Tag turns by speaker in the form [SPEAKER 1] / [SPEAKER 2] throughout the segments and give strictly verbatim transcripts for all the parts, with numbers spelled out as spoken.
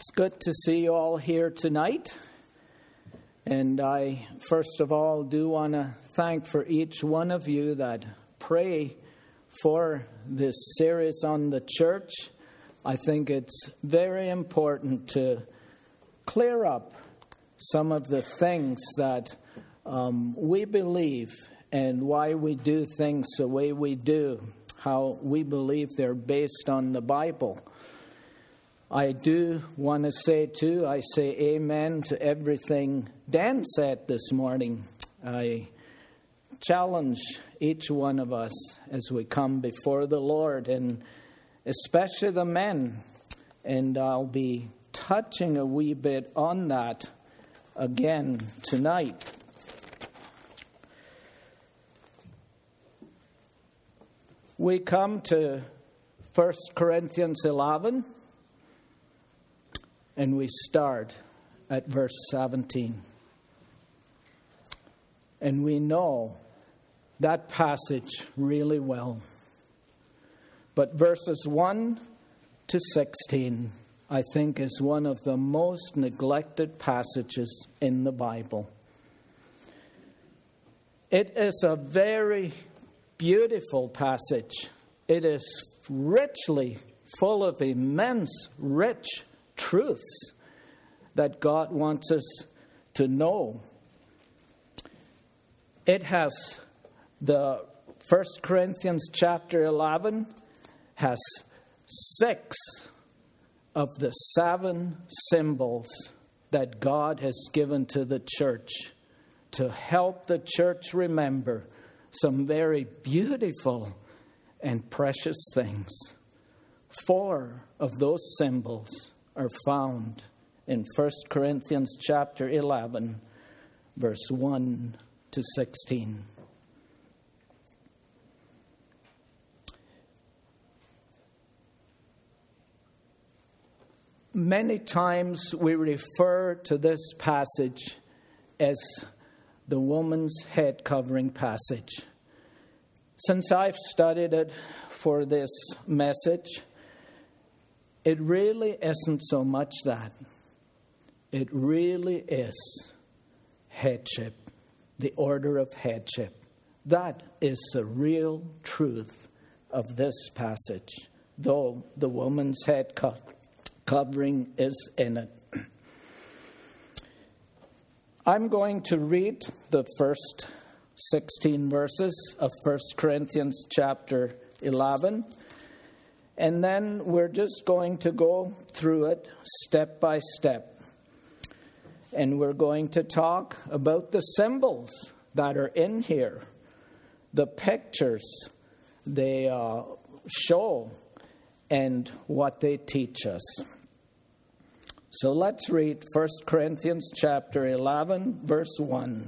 [SPEAKER 1] It's good to see you all here tonight. And I, first of all, do want to thank for each one of you that pray for this series on the church. I think it's very important to clear up some of the things that um, we believe and why we do things the way we do, how we believe they're based on the Bible. I do want to say, too, I say amen to everything Dan said this morning. I challenge each one of us as we come before the Lord, and especially the men. And I'll be touching a wee bit on that again tonight. We come to First Corinthians eleven. And we start at verse seventeen. And we know that passage really well. But verses one to sixteen, I think, is one of the most neglected passages in the Bible. It is a very beautiful passage. It is richly full of immense, rich truths that God wants us to know. It has, the First Corinthians chapter eleven has six of the seven symbols that God has given to the church to help the church remember some very beautiful and precious things. Four of those symbols are found in First Corinthians chapter eleven, verse one to sixteen. Many times we refer to this passage as the woman's head covering passage. Since I've studied it for this message, it really isn't so much that. It really is headship, the order of headship. That is the real truth of this passage, though the woman's head co- covering is in it. I'm going to read the first sixteen verses of First Corinthians chapter eleven. And then we're just going to go through it step by step. And we're going to talk about the symbols that are in here, the pictures they uh, show, and what they teach us. So let's read First Corinthians chapter eleven, verse one.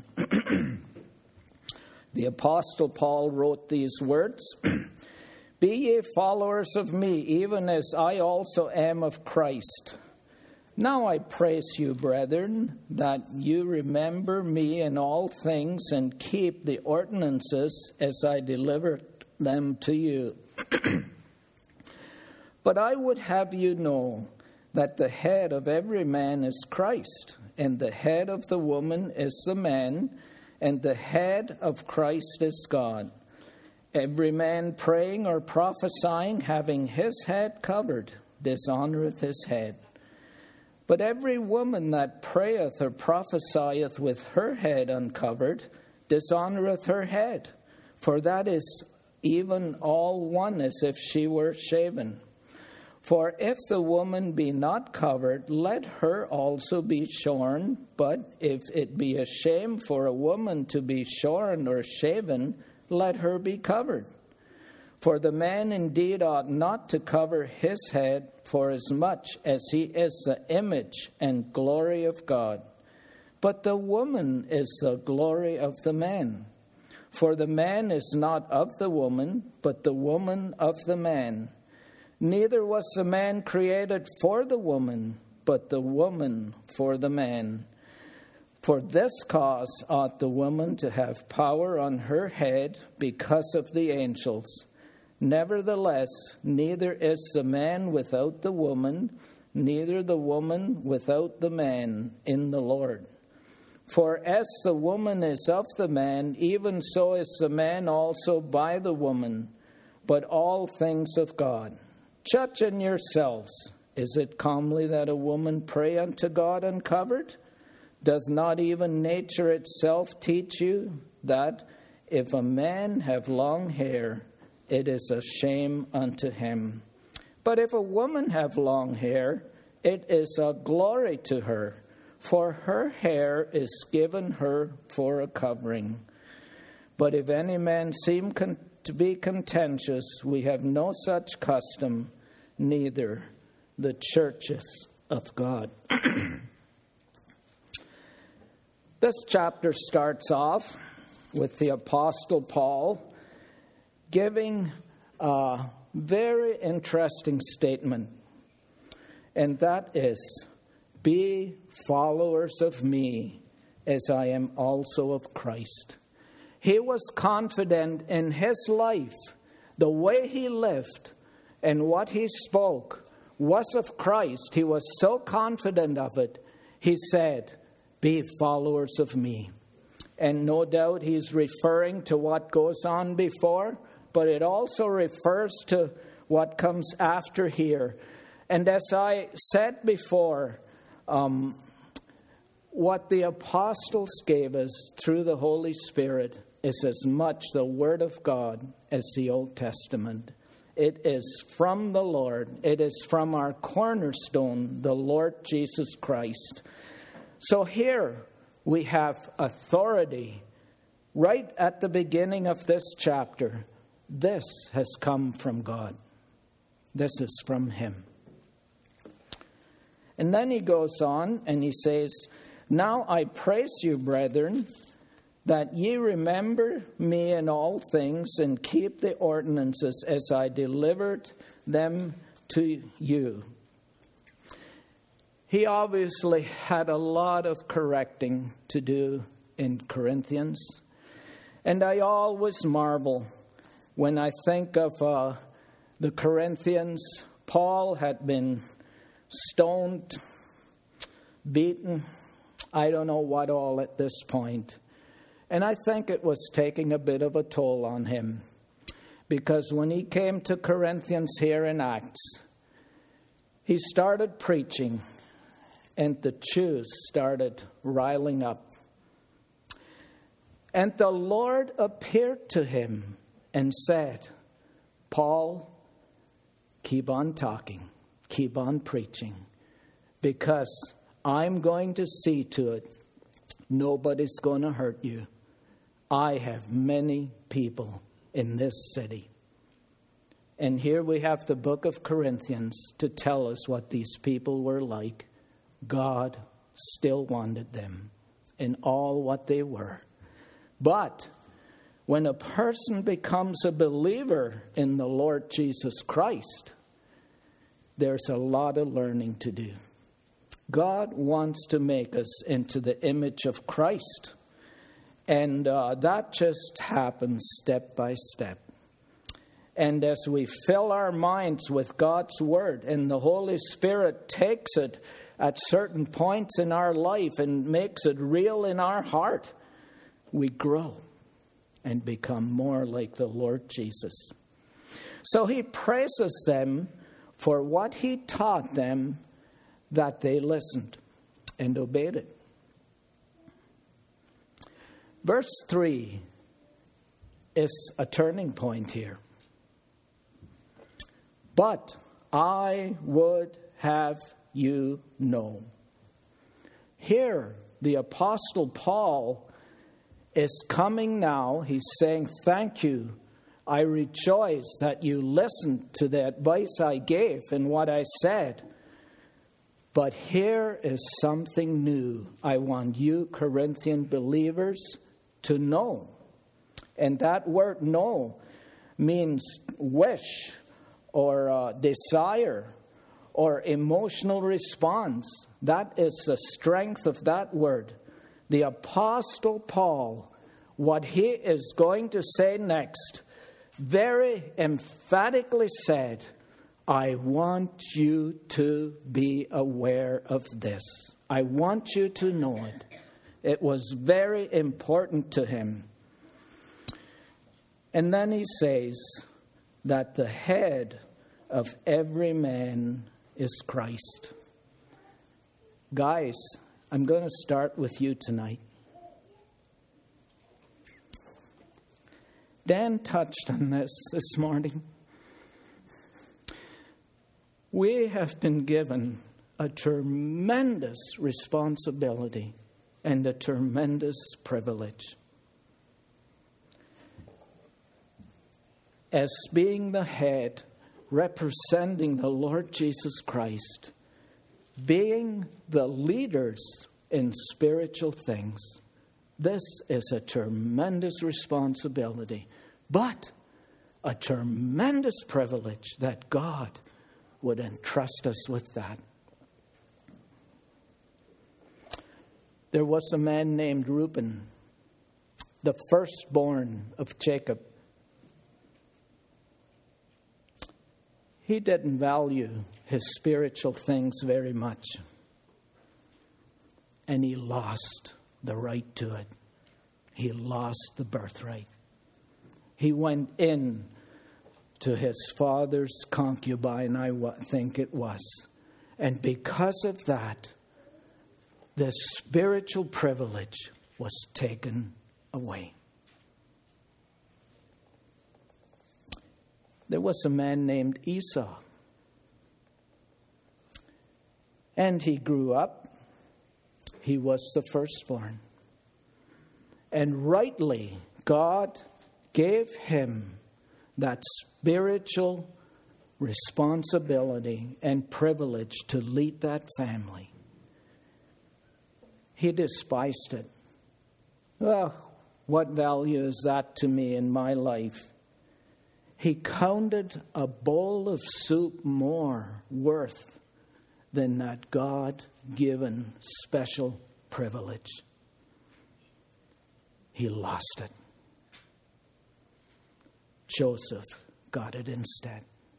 [SPEAKER 1] The Apostle Paul wrote these words. Be ye followers of me, even as I also am of Christ. Now I praise you, brethren, that you remember me in all things and keep the ordinances as I delivered them to you. But I would have you know that the head of every man is Christ, and the head of the woman is the man, and the head of Christ is God. Every man praying or prophesying, having his head covered, dishonoureth his head. But every woman that prayeth or prophesieth with her head uncovered, dishonoureth her head. For that is even all one as if she were shaven. For if the woman be not covered, let her also be shorn. But if it be a shame for a woman to be shorn or shaven, let her be covered. For the man indeed ought not to cover his head, for as much as he is the image and glory of God. But the woman is the glory of the man. For the man is not of the woman, but the woman of the man. Neither was the man created for the woman, but the woman for the man. For this cause ought the woman to have power on her head because of the angels. Nevertheless, neither is the man without the woman, neither the woman without the man in the Lord. For as the woman is of the man, even so is the man also by the woman, but all things of God. Judge in yourselves. Is it comely that a woman pray unto God uncovered? Doth not even nature itself teach you that if a man have long hair, it is a shame unto him? But if a woman have long hair, it is a glory to her, for her hair is given her for a covering. But if any man seem con- to be contentious, we have no such custom, neither the churches of God. This chapter starts off with the Apostle Paul giving a very interesting statement, and that is, be followers of me as I am also of Christ. He was confident in his life, the way he lived and what he spoke was of Christ. He was so confident of it, he said, be followers of me. And no doubt he's referring to what goes on before, but it also refers to what comes after here. And as I said before, um, what the apostles gave us through the Holy Spirit is as much the Word of God as the Old Testament. It is from the Lord. It is from our cornerstone, the Lord Jesus Christ. So here we have authority right at the beginning of this chapter. This has come from God. This is from Him. And then he goes on and he says, now I praise you, brethren, that ye remember me in all things and keep the ordinances as I delivered them to you. He obviously had a lot of correcting to do in Corinthians. And I always marvel when I think of uh, the Corinthians. Paul had been stoned, beaten, I don't know what all at this point. And I think it was taking a bit of a toll on him. Because when he came to Corinthians here in Acts, he started preaching and the Jews started riling up. And the Lord appeared to him and said, Paul, keep on talking, keep on preaching, because I'm going to see to it nobody's going to hurt you. I have many people in this city. And here we have the book of Corinthians to tell us what these people were like. God still wanted them in all what they were. But when a person becomes a believer in the Lord Jesus Christ, there's a lot of learning to do. God wants to make us into the image of Christ. And uh, that just happens step by step. And as we fill our minds with God's Word and the Holy Spirit takes it at certain points in our life and makes it real in our heart, we grow and become more like the Lord Jesus. So he praises them for what he taught them, that they listened and obeyed it. Verse three is a turning point here. But I would have you know. Here, the Apostle Paul is coming now. He's saying, thank you. I rejoice that you listened to the advice I gave and what I said. But here is something new I want you Corinthian believers to know. And that word know means wish or uh, desire or emotional response. That is the strength of that word. The Apostle Paul, what he is going to say next, very emphatically said, I want you to be aware of this. I want you to know it. It was very important to him. And then he says that the head of every man is Christ. Guys, I'm going to start with you tonight. Dan touched on this this morning. We have been given a tremendous responsibility and a tremendous privilege. As being the head, representing the Lord Jesus Christ, being the leaders in spiritual things, this is a tremendous responsibility, but a tremendous privilege that God would entrust us with that. There was a man named Reuben, the firstborn of Jacob. He didn't value his spiritual things very much, and he lost the right to it. He lost the birthright. He went in to his father's concubine, I think it was. And because of that, the spiritual privilege was taken away. There was a man named Esau. And he grew up. He was the firstborn. And rightly, God gave him that spiritual responsibility and privilege to lead that family. He despised it. Well, what value is that to me in my life? He counted a bowl of soup more worth than that God-given special privilege. He lost it. Joseph got it instead.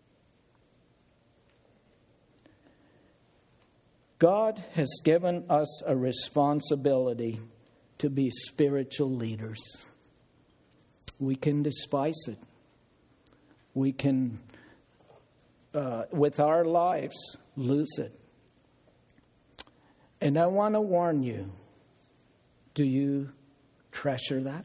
[SPEAKER 1] God has given us a responsibility to be spiritual leaders. We can despise it. We can, uh, with our lives, lose it. And I want to warn you, do you treasure that?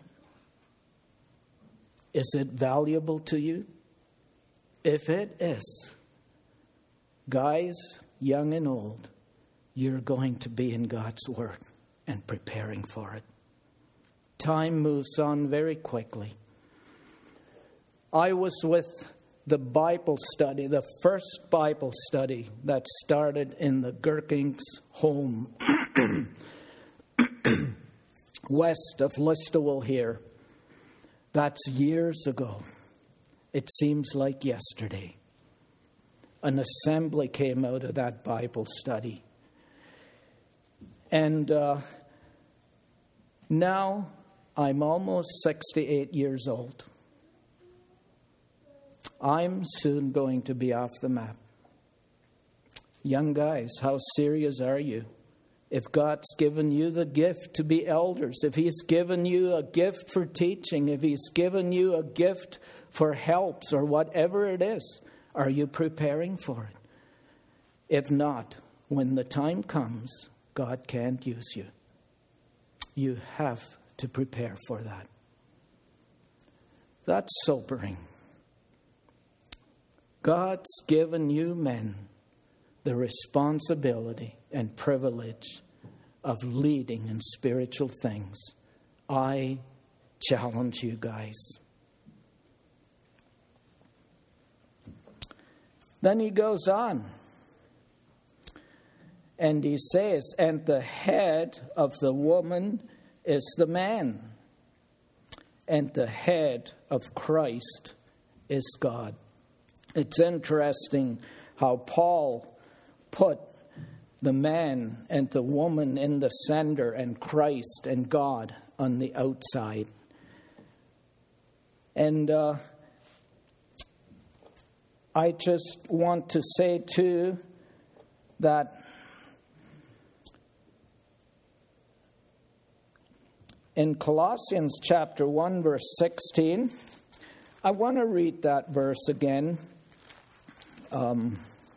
[SPEAKER 1] Is it valuable to you? If it is, guys, young and old, you're going to be in God's Word and preparing for it. Time moves on very quickly. I was with the Bible study, the first Bible study that started in the Gherkins home west of Listowel here. That's years ago. It seems like yesterday. An assembly came out of that Bible study. And uh, now I'm almost sixty-eight years old. I'm soon going to be off the map. Young guys, how serious are you? If God's given you the gift to be elders, if He's given you a gift for teaching, if He's given you a gift for helps or whatever it is, are you preparing for it? If not, when the time comes, God can't use you. You have to prepare for that. That's sobering. God's given you men the responsibility and privilege of leading in spiritual things. I challenge you guys. Then he goes on. And he says, and the head of the woman is the man. And the head of Christ is God. It's interesting how Paul put the man and the woman in the center and Christ and God on the outside. And uh, I just want to say, too, that in Colossians chapter one, verse sixteen, I want to read that verse again. Um,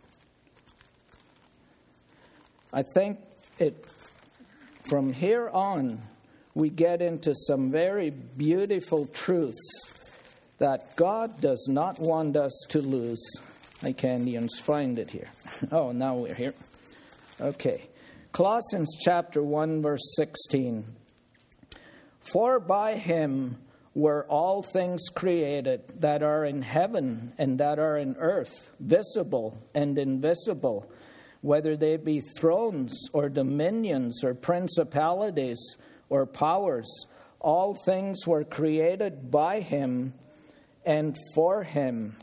[SPEAKER 1] I think it, from here on, we get into some very beautiful truths that God does not want us to lose. I can't even find it here. Oh, now we're here. Okay. Colossians chapter one, verse sixteen. For by him were all things created that are in heaven and that are in earth, visible and invisible, whether they be thrones or dominions or principalities or powers. All things were created by him and for him.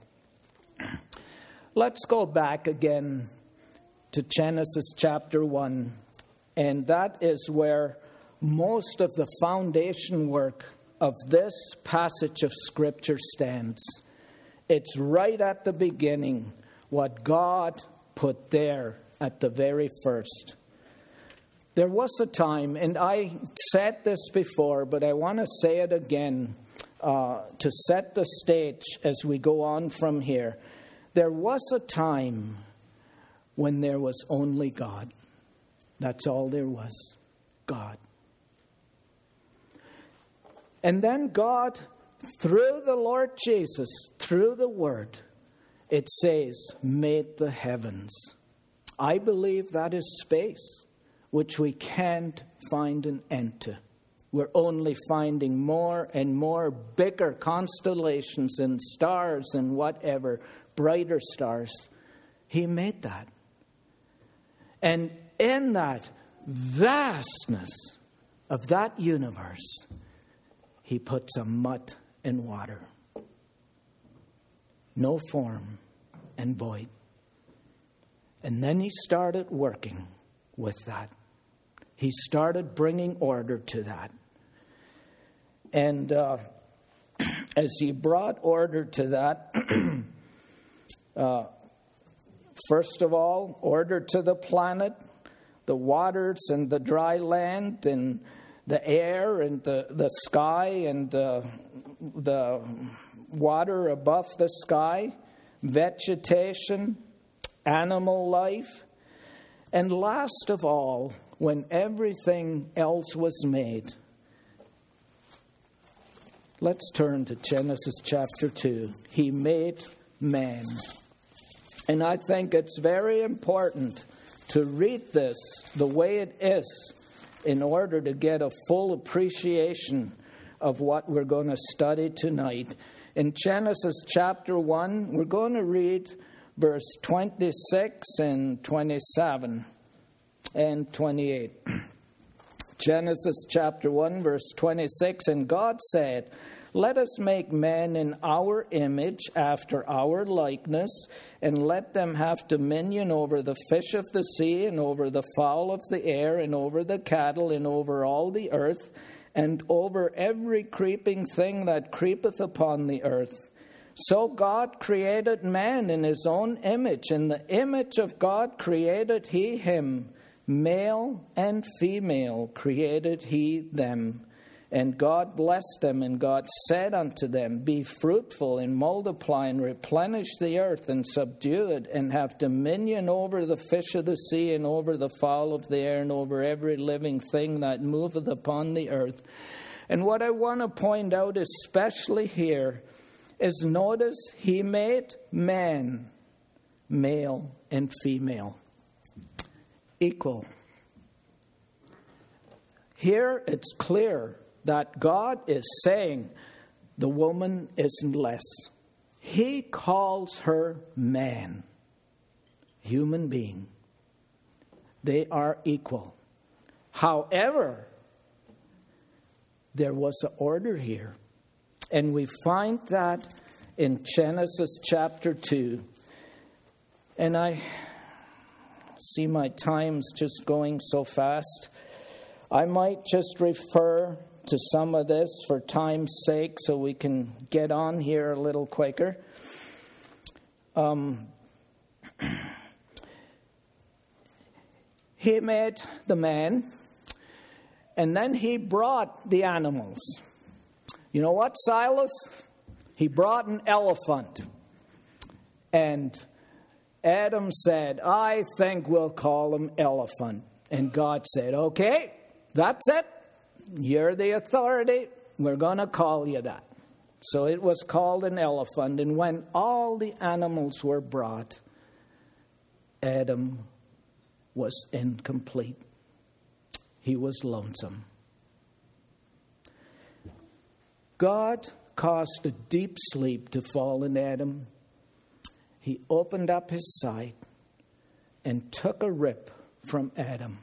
[SPEAKER 1] Let's go back again to Genesis chapter one, and that is where most of the foundation work of this passage of Scripture stands. It's right at the beginning, what God put there at the very first. There was a time, and I said this before, but I want to say it again uh, to set the stage as we go on from here. There was a time when there was only God. That's all there was, God. And then God, through the Lord Jesus, through the Word, it says, made the heavens. I believe that is space, which we can't find an end to. We're only finding more and more bigger constellations and stars and whatever, brighter stars. He made that. And in that vastness of that universe, he put some mud and water. No form and void. And then he started working with that. He started bringing order to that. And uh, as he brought order to that, uh, first of all, order to the planet, the waters and the dry land and the air and the, the sky and uh, the water above the sky, vegetation, animal life. And last of all, when everything else was made, let's turn to Genesis chapter two. He made man. And I think it's very important to read this the way it is in order to get a full appreciation of what we're going to study tonight. In Genesis chapter one, we're going to read verse twenty-six and twenty-seven and twenty-eight. Genesis chapter one, verse twenty-six, and God said, let us make man in our image, after our likeness, and let them have dominion over the fish of the sea, and over the fowl of the air, and over the cattle, and over all the earth, and over every creeping thing that creepeth upon the earth. So God created man in his own image. In the image of God created he him. Male and female created he them. And God blessed them, and God said unto them, be fruitful and multiply and replenish the earth and subdue it, and have dominion over the fish of the sea and over the fowl of the air and over every living thing that moveth upon the earth. And what I want to point out especially here is notice he made man, male and female, equal. Here it's clear that God is saying the woman isn't less. He calls her man, human being. They are equal. However, there was an order here. And we find that in Genesis chapter two. And I see my time's just going so fast. I might just refer to some of this for time's sake so we can get on here a little quicker. Um, he made the man, and then he brought the animals. You know what, Silas? He brought an elephant. And Adam said, I think we'll call him Elephant. And God said, okay, that's it. You're the authority. We're going to call you that. So it was called an elephant. And when all the animals were brought, Adam was incomplete. He was lonesome. God caused a deep sleep to fall in Adam. He opened up his side and took a rib from Adam.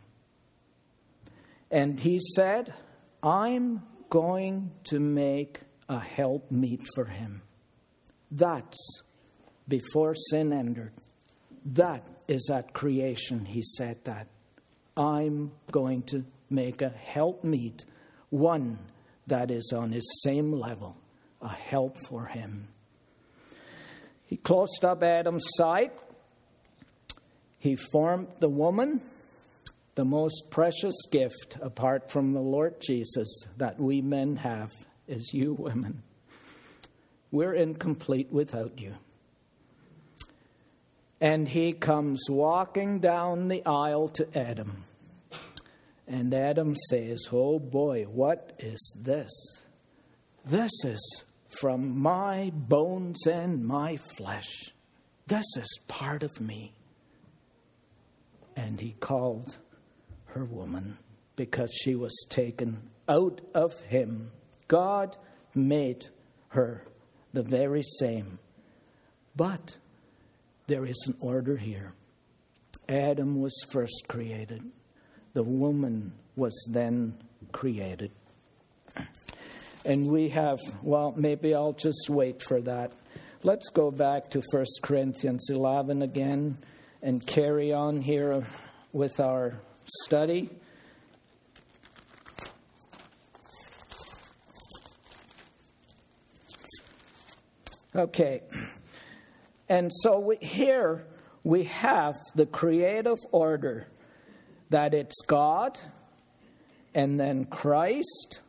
[SPEAKER 1] And he said, I'm going to make a helpmeet for him. That's before sin entered. That is at creation, he said that. I'm going to make a helpmeet, one that is on his same level, a help for him. He closed up Adam's side. He formed the woman, the most precious gift apart from the Lord Jesus that we men have is you women. We're incomplete without you. And he comes walking down the aisle to Adam. And Adam says, oh boy, what is this? This is from my bones and my flesh. This is part of me. And he called her woman because she was taken out of him. God made her the very same. But there is an order here. Adam was first created. The woman was then created. And we have, well, maybe I'll just wait for that. Let's go back to First Corinthians eleven again and carry on here with our study. Okay. And so we, here we have the creative order that it's God, and then Christ,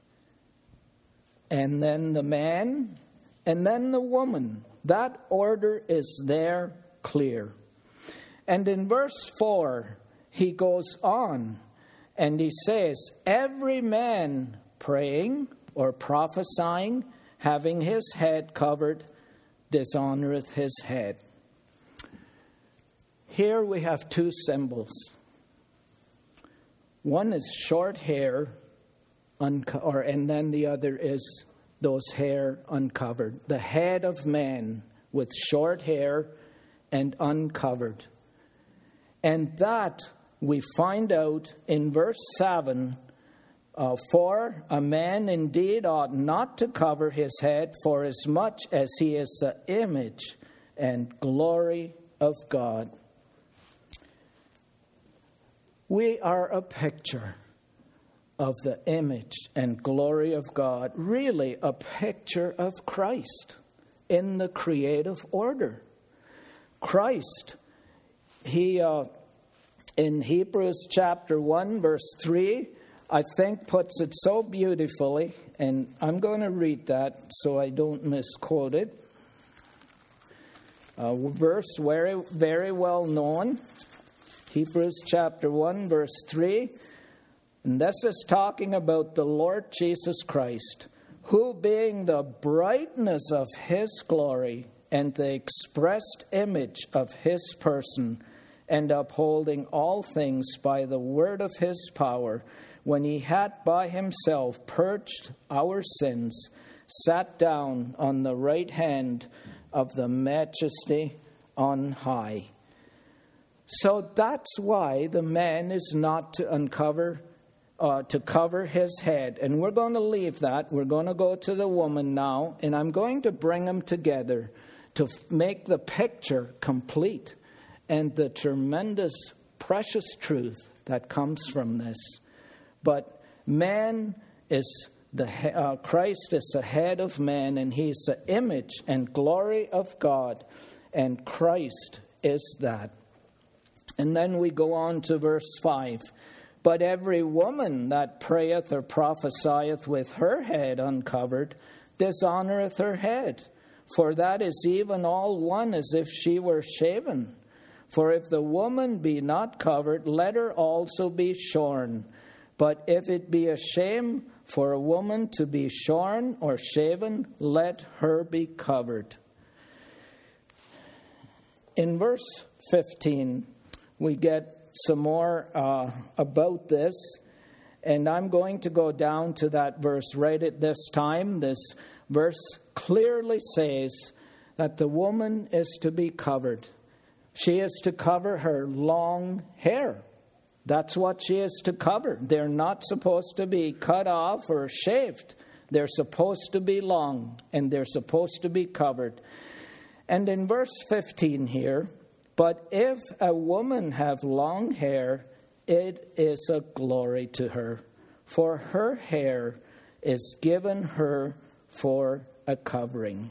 [SPEAKER 1] and then the man, and then the woman. That order is there clear. And in verse four, he goes on and he says, every man praying or prophesying, having his head covered, dishonoreth his head. Here we have two symbols. One is short hair, unco- or and then the other is those hair uncovered. The head of man with short hair and uncovered. And that we find out in verse seven, uh, for a man indeed ought not to cover his head, for as much as he is the image and glory of God. We are a picture of the image and glory of God, really a picture of Christ in the creative order. Christ, he uh, in Hebrews chapter one, verse three, I think puts it so beautifully, and I'm going to read that so I don't misquote it. A verse very, very well known. Hebrews chapter one, verse three. And this is talking about the Lord Jesus Christ, who being the brightness of his glory and the expressed image of his person, and upholding all things by the word of his power, when he had by himself purged our sins, sat down on the right hand of the majesty on high. So that's why the man is not to uncover, uh, to cover his head. And we're going to leave that. We're going to go to the woman now. And I'm going to bring them together to make the picture complete and the tremendous, precious truth that comes from this. But man is the uh, Christ is the head of man, and he's the image and glory of God. and Christ is that. And then we go on to verse five. But every woman that prayeth or prophesieth with her head uncovered dishonoureth her head, for that is even all one as if she were shaven. For if the woman be not covered, let her also be shorn. But if it be a shame for a woman to be shorn or shaven, let her be covered. In verse fifteen, we get some more uh, about this, and I'm going to go down to that verse right at this time. This verse clearly says that the woman is to be covered. She is to cover her long hair. That's what she is to cover. They're not supposed to be cut off or shaved. They're supposed to be long, and they're supposed to be covered. And in verse fifteen here, but if a woman have long hair, it is a glory to her, for her hair is given her for a covering.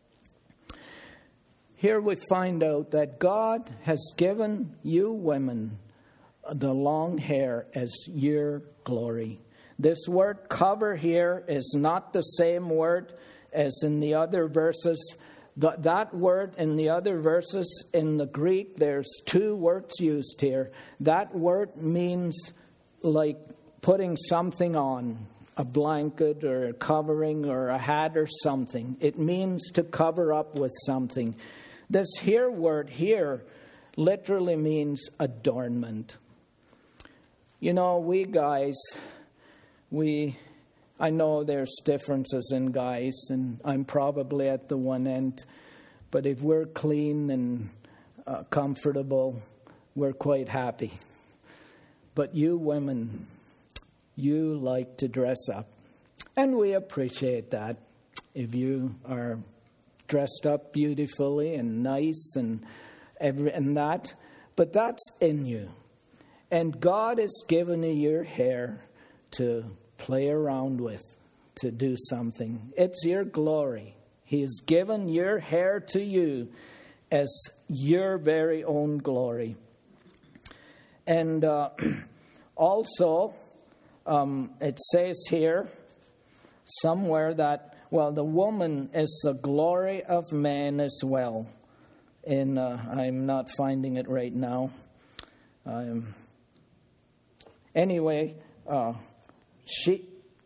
[SPEAKER 1] Here we find out that God has given you women the long hair as your glory. This word cover here is not the same word as in the other verses. The, that word in the other verses in the Greek, there's two words used here. That word means like putting something on, a blanket or a covering or a hat or something. It means to cover up with something. This here word here literally means adornment. You know, we guys, we... I know there's differences in guys, and I'm probably at the one end. But if we're clean and uh, comfortable, we're quite happy. But you women, you like to dress up. And we appreciate that. If you are dressed up beautifully and nice and, every, and that. But that's in you. And God has given you your hair to play around with, to do something. It's your glory. He has given your hair to you as your very own glory. And uh, also, um, it says here somewhere that, well, the woman is the glory of man as well. In uh, I'm not finding it right now. Um, anyway, uh, She,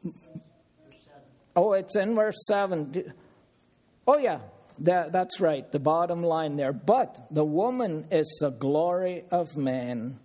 [SPEAKER 1] oh, it's in verse seven. Oh, yeah, that, that's right, the bottom line there. But the woman is the glory of man.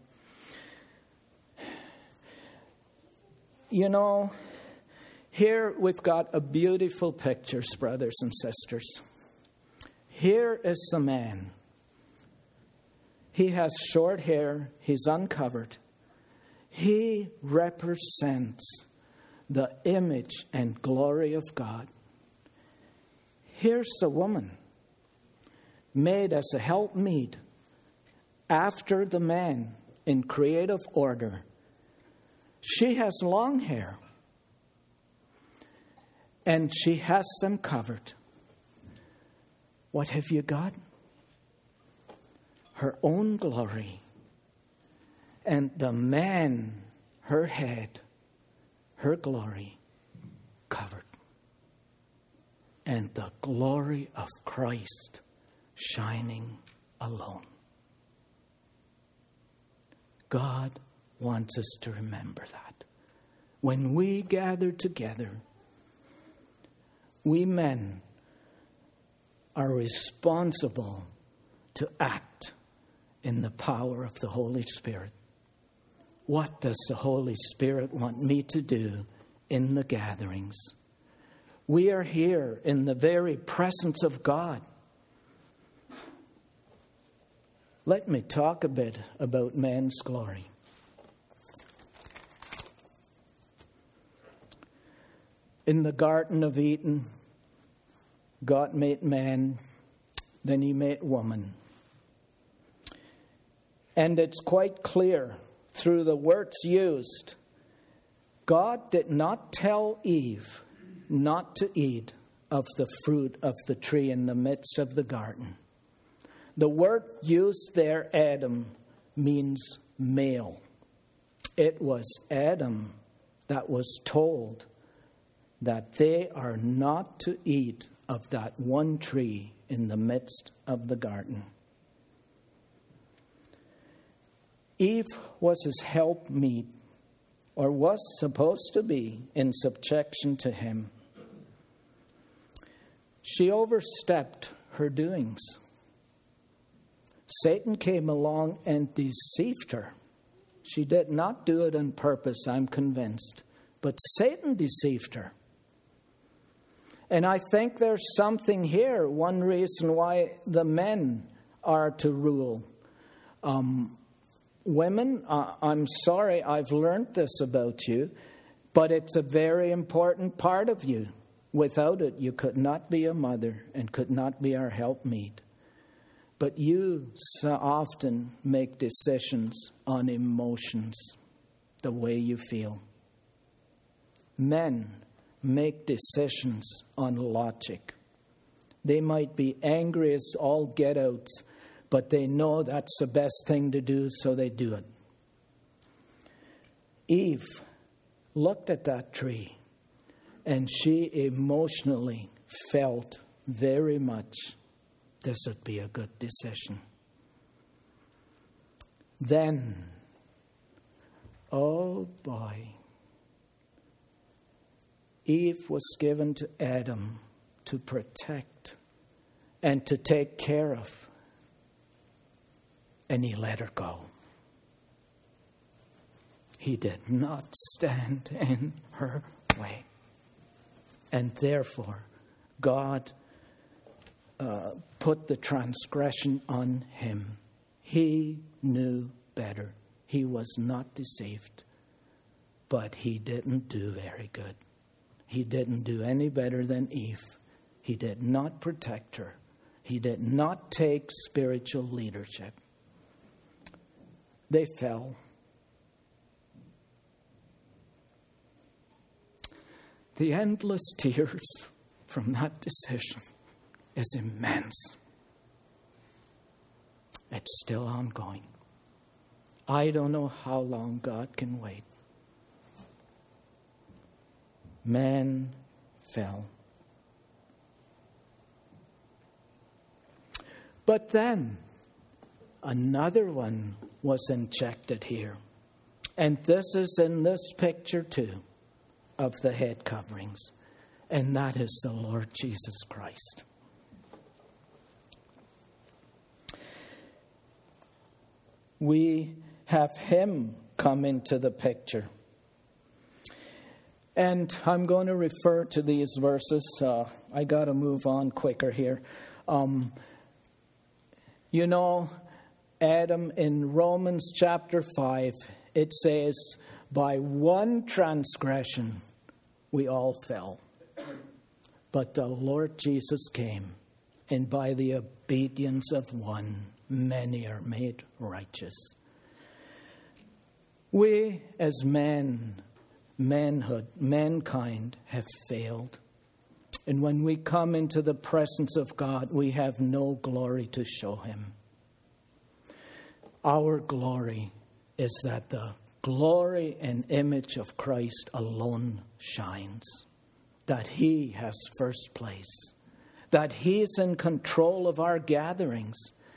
[SPEAKER 1] You know, here we've got a beautiful picture, brothers and sisters. Here is the man. He has short hair. He's uncovered. He represents the image and glory of God. Here's a woman made as a helpmeet after the man in creative order. She has long hair, and she has them covered. What have you got? Her own glory. And the man, her head, her glory, covered. And the glory of Christ shining alone. God wants us to remember that. When we gather together, we men are responsible to act in the power of the Holy Spirit. What does the Holy Spirit want me to do in the gatherings? We are here in the very presence of God. Let me talk a bit about man's glory. In the Garden of Eden, God made man, then he made woman. And it's quite clear through the words used, God did not tell Eve not to eat of the fruit of the tree in the midst of the garden. the word used there, Adam, means male. It was Adam that was told that they are not to eat of that one tree in the midst of the garden. Eve was his helpmeet, or was supposed to be, in subjection to him. She overstepped her doings. Satan came along and deceived her. She did not do it on purpose, I'm convinced. But Satan deceived her. And I think there's something here, one reason why the men are to rule. Um, women, uh, I'm sorry I've learned this about you, but it's a very important part of you. Without it, you could not be a mother and could not be our helpmeet. But you so often make decisions on emotions, the way you feel. Men make decisions on logic. They might be angry as all get-outs, but they know that's the best thing to do, so they do it. Eve looked at that tree, and she emotionally felt very much this would be a good decision. Then, oh boy, Eve was given to Adam to protect and to take care of. And he let her go. He did not stand in her way. And therefore, God uh, put the transgression on him. He knew better. He was not deceived. But he didn't do very good. He didn't do any better than Eve. He did not protect her. He did not take spiritual leadership. They fell. The endless tears from that decision is immense. It's still ongoing. I don't know how long God can wait. Man fell. But then another one was injected here. And this is in this picture too of the head coverings. And that is the Lord Jesus Christ. We have him come into the picture. And I'm going to refer to these verses. Uh, I got to move on quicker here. Um, you know, Adam, in Romans chapter five, it says, by one transgression we all fell. But the Lord Jesus came, and by the obedience of one, many are made righteous. We as men, manhood, mankind have failed. And when we come into the presence of God, we have no glory to show him. Our glory is that the glory and image of Christ alone shines. That he has first place. That he is in control of our gatherings.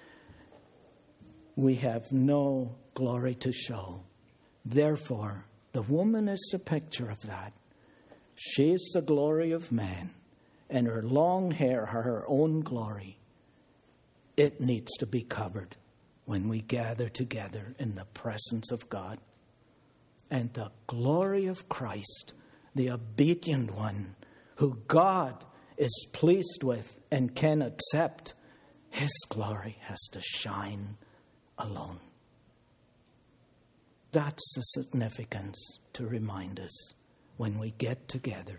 [SPEAKER 1] We have no glory to show. Therefore, the woman is a picture of that. She is the glory of man, and her long hair, her own glory. It needs to be covered when we gather together in the presence of God. And the glory of Christ, the obedient one, who God is pleased with and can accept, his glory has to shine alone. That's the significance to remind us when we get together.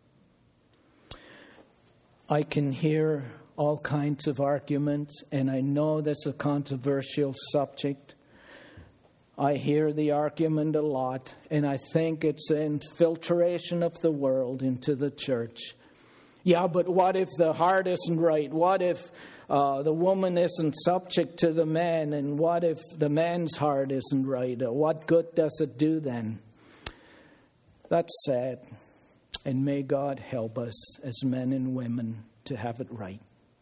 [SPEAKER 1] I can hear all kinds of arguments, and I know that's a controversial subject. I hear the argument a lot, and I think it's an infiltration of the world into the church. Yeah, but what if the heart isn't right? What if uh, the woman isn't subject to the man, and what if the man's heart isn't right? Uh, what good does it do then? That's sad. And may God help us as men and women to have it right.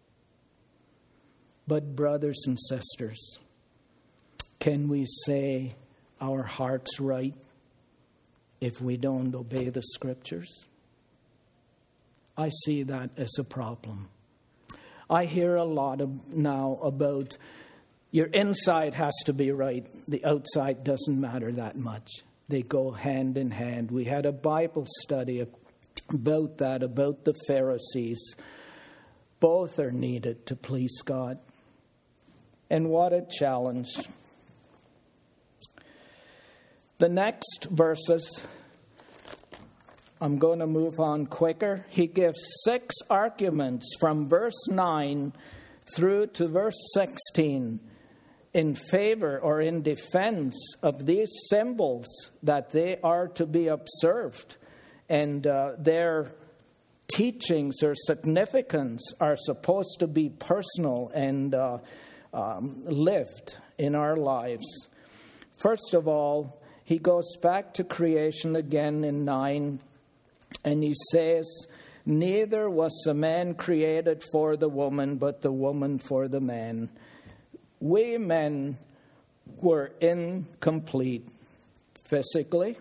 [SPEAKER 1] But brothers and sisters, can we say our heart's right if we don't obey the Scriptures? I see that as a problem. I hear a lot of now about your inside has to be right. The outside doesn't matter that much. They go hand in hand. We had a Bible study about that, about the Pharisees. Both are needed to please God. And what a challenge. The next verses, I'm going to move on quicker. He gives six arguments from verse nine through to verse sixteen in favor or in defense of these symbols that they are to be observed. And uh, their teachings or significance are supposed to be personal and uh, um, lived in our lives. First of all, he goes back to creation again in nine, and he says, neither was the man created for the woman, but the woman for the man. We men were incomplete physically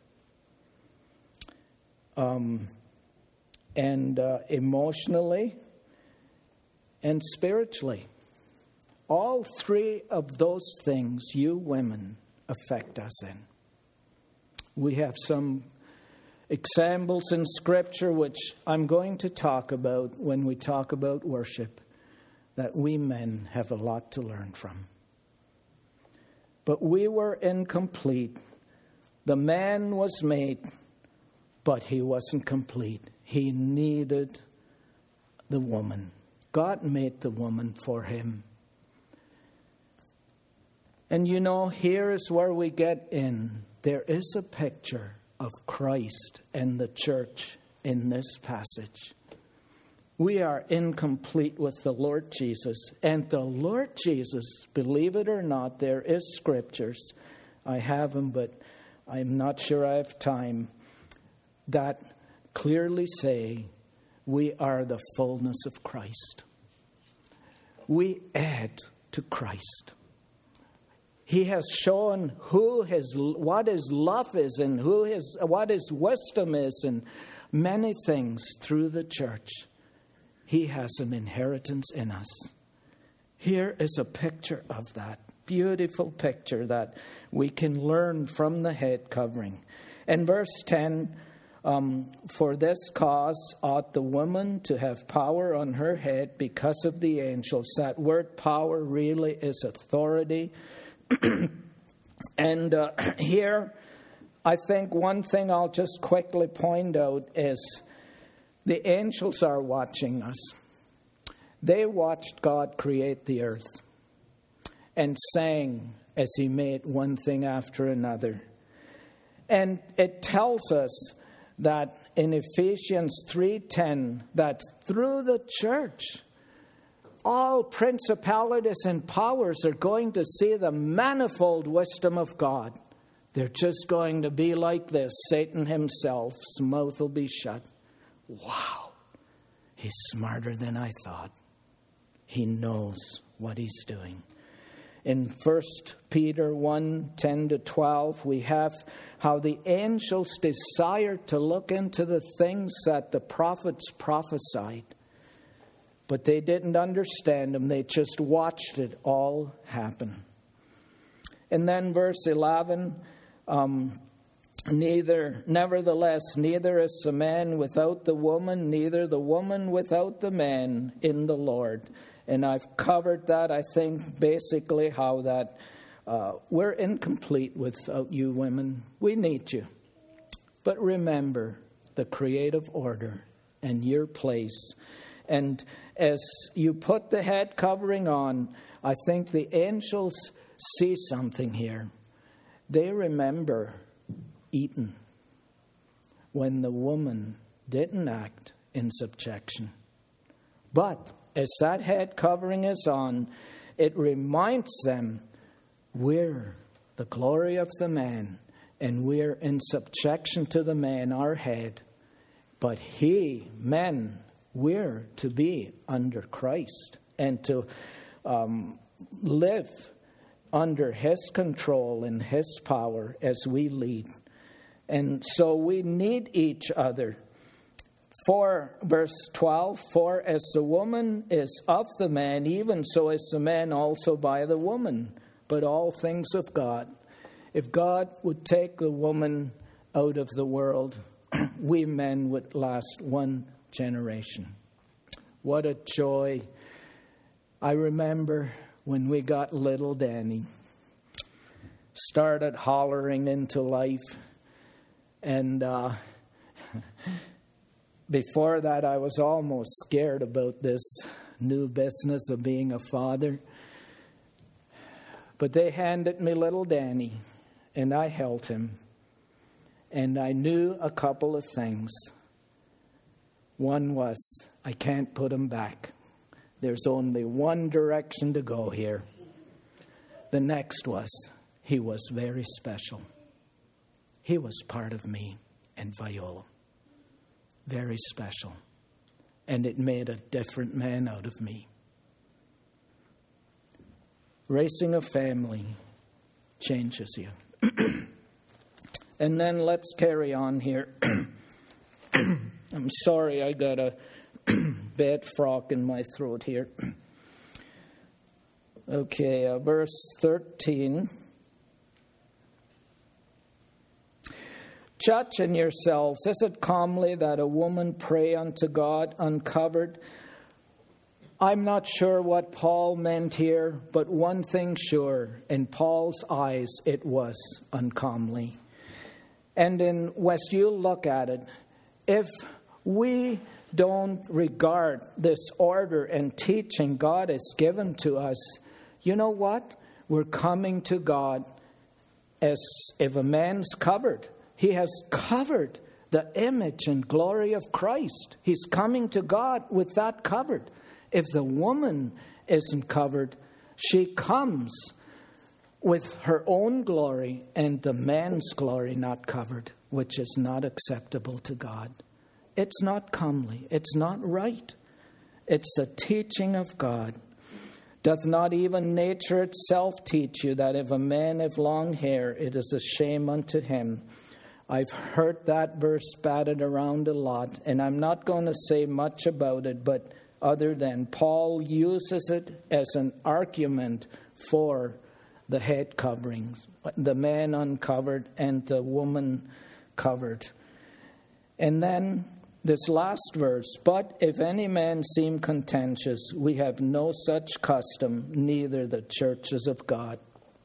[SPEAKER 1] um, and uh, emotionally and spiritually. All three of those things you women affect us in. We have some examples in Scripture which I'm going to talk about when we talk about worship, that we men have a lot to learn from. But we were incomplete. The man was made, but he wasn't complete. He needed the woman. God made the woman for him. And you know, here is where we get in. There is a picture of Christ and the church in this passage. We are incomplete with the Lord Jesus. And the Lord Jesus, believe it or not, there is scriptures. I have them, but I'm not sure I have time, that clearly say we are the fullness of Christ. We add to Christ. He has shown who his, what his love is and who his, what his wisdom is and many things through the church. He has an inheritance in us. Here is a picture of that. Beautiful picture that we can learn from the head covering. In verse ten, um, for this cause ought the woman to have power on her head because of the angels. That word power really is authority. And uh, here, I think one thing I'll just quickly point out is the angels are watching us. They watched God create the earth and sang as he made one thing after another. And it tells us that in Ephesians three ten, that through the church, all principalities and powers are going to see the manifold wisdom of God. They're just going to be like this. Satan himself's mouth will be shut. Wow, he's smarter than I thought. He knows what he's doing. In First Peter one, ten to twelve, we have how the angels desired to look into the things that the prophets prophesied. But they didn't understand them. They just watched it all happen. And then verse eleven, um, neither, nevertheless, neither is the man without the woman, neither the woman without the man in the Lord. And I've covered that, I think, basically how that uh, we're incomplete without you women. We need you. But remember the creative order and your place. And as you put the head covering on, I think the angels see something here. They remember Eden, when the woman didn't act in subjection, But as that head covering is on, it reminds them we're the glory of the man, and we're in subjection to the man, our head. But he, men, we're to be under Christ and to um, live under his control and his power as we lead. And so we need each other. For, verse twelve, for as the woman is of the man, even so is the man also by the woman, but all things of God. If God would take the woman out of the world, we men would last one generation. What a joy. I remember when we got little Danny, started hollering into life. And uh, before that, I was almost scared about this new business of being a father. But they handed me little Danny, and I held him. And I knew a couple of things. One was, I can't put him back. There's only one direction to go here. The next was, he was very special. He was part of me and Viola. Very special. And it made a different man out of me. Raising a family changes you. And then let's carry on here. I'm sorry, I got a bad frog in my throat here. Okay, uh, verse thirteen. Judge in yourselves, is it comely that a woman pray unto God uncovered? I'm not sure what Paul meant here, but one thing sure, in Paul's eyes it was uncomely. And in West, you look at it, if we don't regard this order and teaching God has given to us, you know what? We're coming to God as if a man's covered. He has covered the image and glory of Christ. He's coming to God with that covered. If the woman isn't covered, she comes with her own glory and the man's glory not covered, which is not acceptable to God. It's not comely. It's not right. It's the teaching of God. Doth not even nature itself teach you that if a man have long hair, it is a shame unto him? I've heard that verse batted around a lot, and I'm not going to say much about it, but other than Paul uses it as an argument for the head coverings, the man uncovered and the woman covered. And then this last verse, but if any man seem contentious, we have no such custom, neither the churches of God.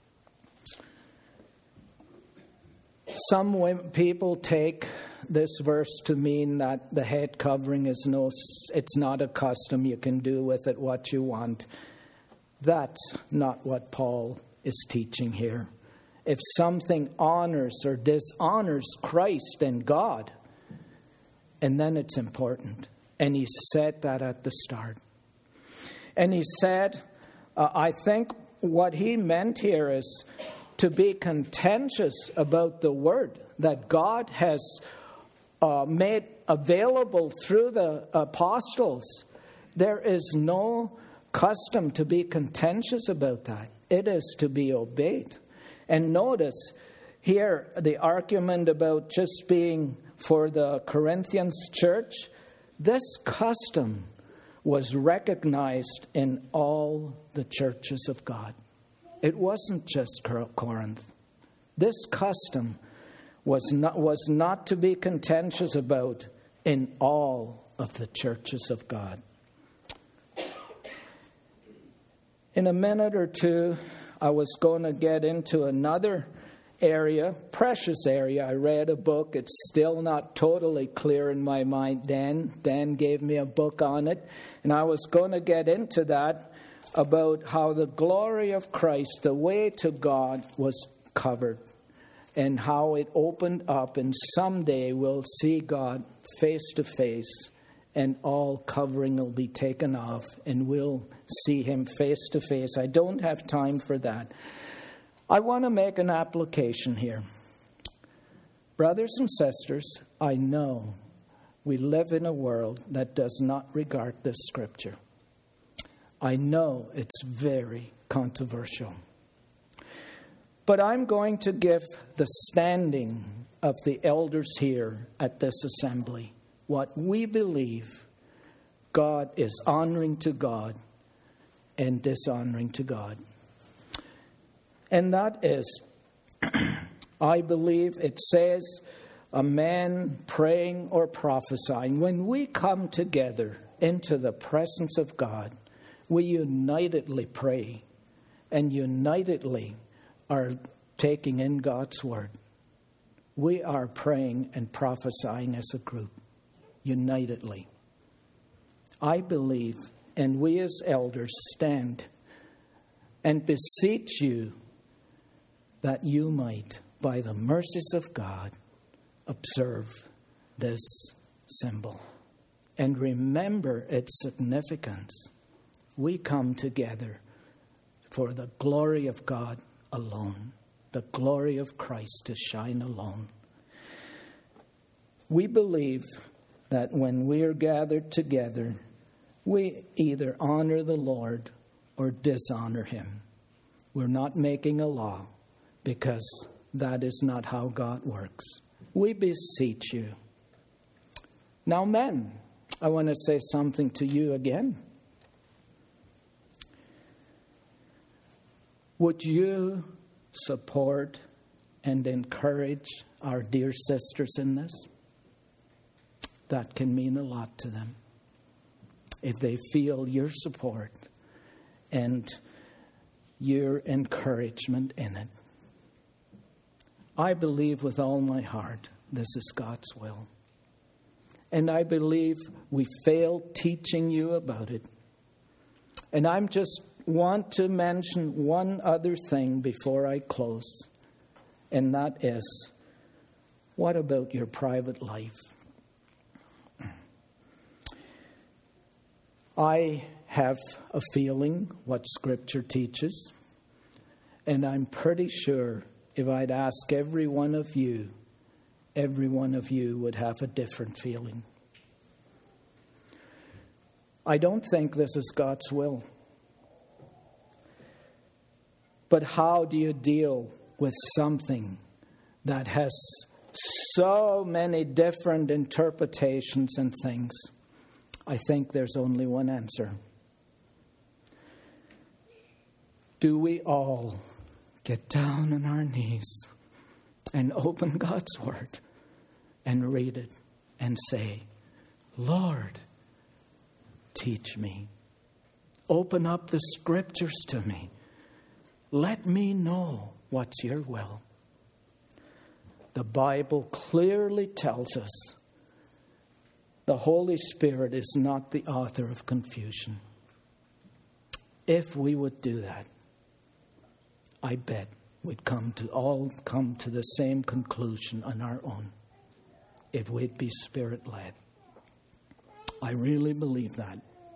[SPEAKER 1] Some people take this verse to mean that the head covering is no, it's not a custom. You can do with it what you want. That's not what Paul is teaching here. If something honors or dishonors Christ and God, and then it's important. And he said that at the start. And he said, uh, I think what he meant here is to be contentious about the word that God has uh, made available through the apostles. There is no custom to be contentious about that. It is to be obeyed. And notice here the argument about just being for the Corinthians church, this custom was recognized in all the churches of God. It wasn't just Corinth. This custom was not, was not to be contentious about in all of the churches of God. In a minute or two, I was going to get into another area, precious area. I read a book. It's still not totally clear in my mind. Dan, Dan gave me a book on it. And I was going to get into that about how the glory of Christ, the way to God, was covered. And how it opened up. And someday we'll see God face to face. and all covering will be taken off, and we'll see him face to face. I don't have time for that. I want to make an application here. Brothers and sisters, I know we live in a world that does not regard this scripture. I know it's very controversial. But I'm going to give the standing of the elders here at this assembly what we believe God is honoring to God and dishonoring to God. And that is, I believe it says, a man praying or prophesying. When we come together into the presence of God, we unitedly pray and unitedly are taking in God's word. We are praying and prophesying as a group, unitedly. I believe, and we as elders stand and beseech you that you might, by the mercies of God, observe this symbol and remember its significance. We come together for the glory of God alone, the glory of Christ to shine alone. We believe that when we are gathered together, we either honor the Lord or dishonor him. We're not making a law, because that is not how God works. We beseech you. Now, men, I want to say something to you again. Would you support and encourage our dear sisters in this? That can mean a lot to them. If they feel your support and your encouragement in it. I believe with all my heart this is God's will. And I believe we failed teaching you about it. And I just want to mention one other thing before I close. And that is, what about your private life? I have a feeling what Scripture teaches. And I'm pretty sure if I'd ask every one of you, every one of you would have a different feeling. I don't think this is God's will. But how do you deal with something that has so many different interpretations and things? I think there's only one answer. Do we all get down on our knees and open God's Word and read it and say, Lord, teach me. Open up the Scriptures to me. Let me know what's your will. The Bible clearly tells us the Holy Spirit is not the author of confusion. If we would do that, I bet we'd come to all come to the same conclusion on our own if we'd be Spirit-led. I really believe that.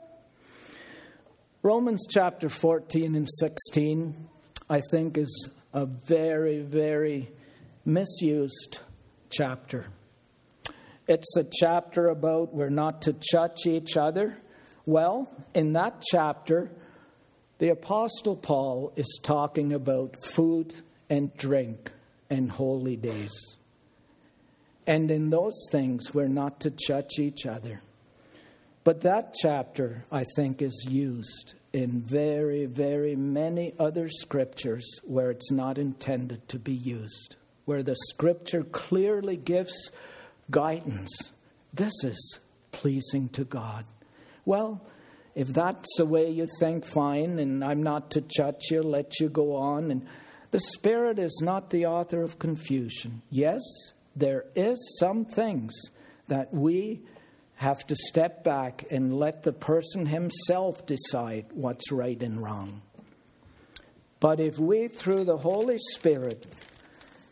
[SPEAKER 1] Romans chapter fourteen and sixteen, I think, is a very, very misused chapter. It's a chapter about we're not to judge each other. Well, in that chapter, the Apostle Paul is talking about food and drink and holy days. And in those things, we're not to judge each other. But that chapter, I think, is used in very, very many other scriptures where it's not intended to be used. Where the scripture clearly gives guidance. This is pleasing to God. Well, if that's the way you think, fine, and I'm not to judge you, let you go on. And the Spirit is not the author of confusion. Yes, there is some things that we have to step back and let the person himself decide what's right and wrong. But if we, through the Holy Spirit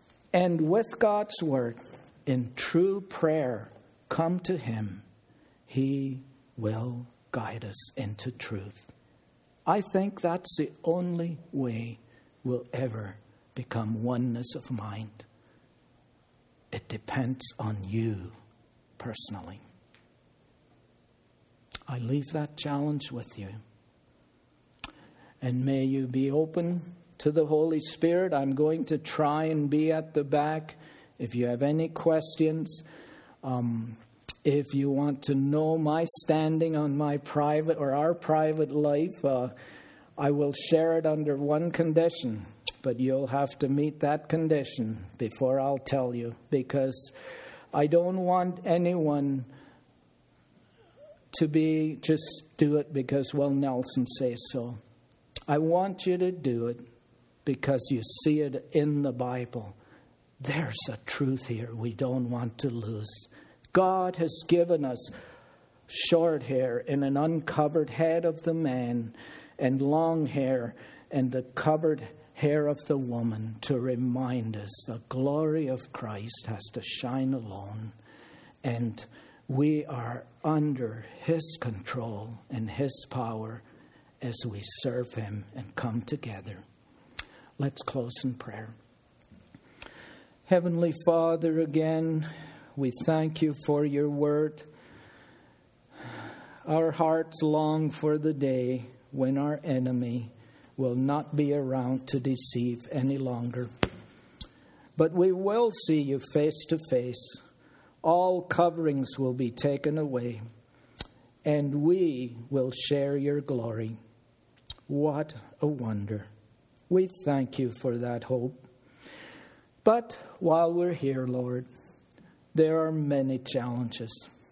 [SPEAKER 1] and with God's Word, in true prayer, come to Him, He will guide us into truth. I think that's the only way we'll ever become oneness of mind. It depends on you personally. I leave that challenge with you. And may you be open to the Holy Spirit. I'm going to try and be at the back. If you have any questions, um, if you want to know my standing on my private or our private life, uh, I will share it under one condition. But you'll have to meet that condition before I'll tell you. Because I don't want anyone to be just do it because, well, Nelson says so. I want you to do it because you see it in the Bible. There's a truth here we don't want to lose. God has given us short hair and an uncovered head of the man, and long hair and the covered hair of the woman, to remind us the glory of Christ has to shine alone, and we are under His control and His power as we serve Him and come together. Let's close in prayer. Heavenly Father, again, we thank you for your word. Our hearts long for the day when our enemy will not be around to deceive any longer. But we will see you face to face. All coverings will be taken away, and we will share your glory. What a wonder. We thank you for that hope. But while we're here, Lord, there are many challenges.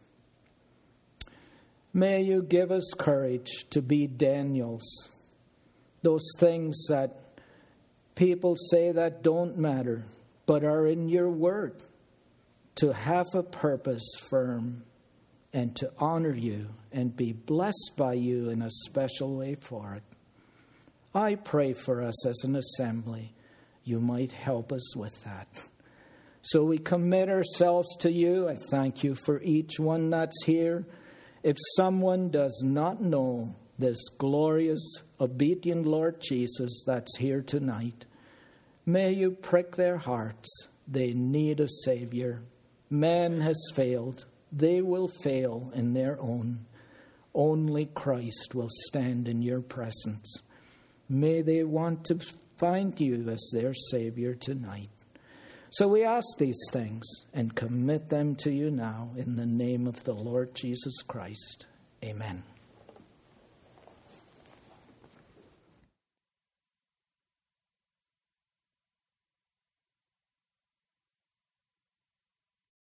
[SPEAKER 1] May you give us courage to be Daniels. Those things that people say that don't matter, but are in your word. To have a purpose firm and to honor you and be blessed by you in a special way for it. I pray for us as an assembly. You might help us with that. So we commit ourselves to you. I thank you for each one that's here. If someone does not know this glorious, obedient Lord Jesus that's here tonight, may you prick their hearts. They need a Savior. Man has failed. They will fail in their own. Only Christ will stand in your presence. May they want to find you as their Savior tonight. So we ask these things and commit them to you now in the name of the Lord Jesus Christ. Amen.